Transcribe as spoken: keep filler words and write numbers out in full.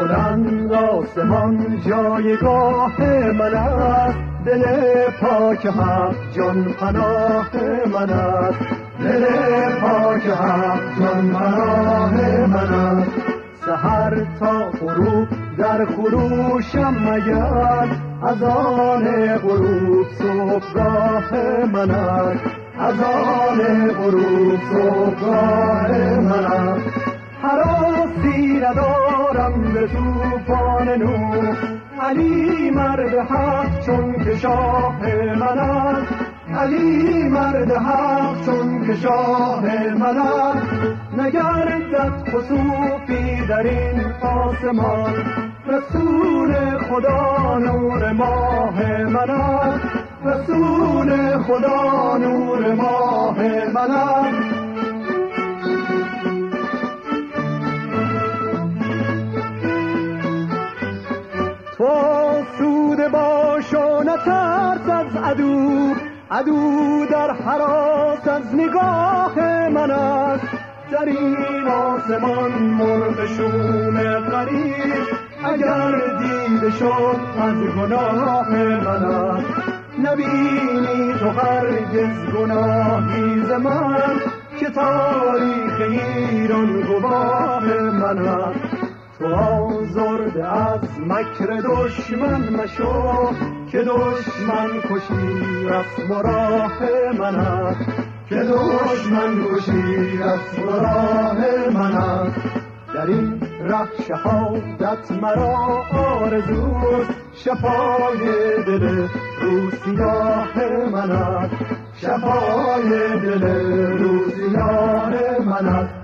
بلند آسمان جایگاه من است، دل پاک حق جان پناه من است، دل پاک حق جان پناه من است. سحر تا غروب در خروشم مگر، از آن غروب صبحگاه من است، از آن غروب صبحگاه من است. هراسی ندارم به طوفان نوح، علی مرد حق چون که شاه من است، علی مرد حق چون که شاه من است. نگردد خسوفی در این آسمان، رسول خدا نور ماه من است، رسول خدا نور ماه من است. تو آسوده باش و نترس از عدو، عدو در هراس از نگاه من است. در این آسمان مرغ شوم غریب، اگر دیده شد از گناه من است. نبینی تو هرگز گناهی ز من، که تاریخ ایران گواه من است. تو آزرده از مکر دشمن مشو، که دشمن کشی رسم و راه من است، که دشمن کشی رسم و راه من است. در این ره شهادت مرا آرزوست، شفای دل روسیاه من است، شفای دل روسیاه من است.